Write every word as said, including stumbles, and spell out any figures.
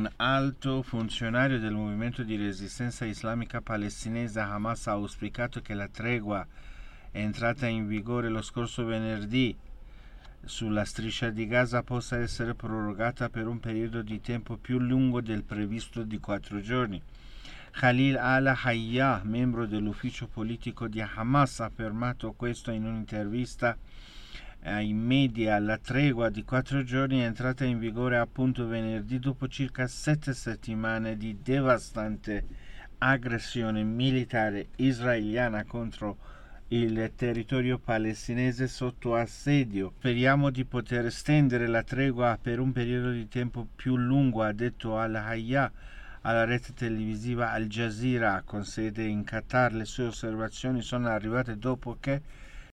Un alto funzionario del movimento di resistenza islamica palestinese Hamas ha auspicato che la tregua entrata in vigore lo scorso venerdì sulla striscia di Gaza possa essere prorogata per un periodo di tempo più lungo del previsto di quattro giorni. Khalil al-Hayya, membro dell'ufficio politico di Hamas, ha affermato questo in un'intervista ai media. La tregua di quattro giorni è entrata in vigore appunto venerdì dopo circa sette settimane di devastante aggressione militare israeliana contro il territorio palestinese sotto assedio. Speriamo di poter estendere la tregua per un periodo di tempo più lungo, ha detto al-Hayya alla rete televisiva Al Jazeera con sede in Qatar. Le sue osservazioni sono arrivate dopo che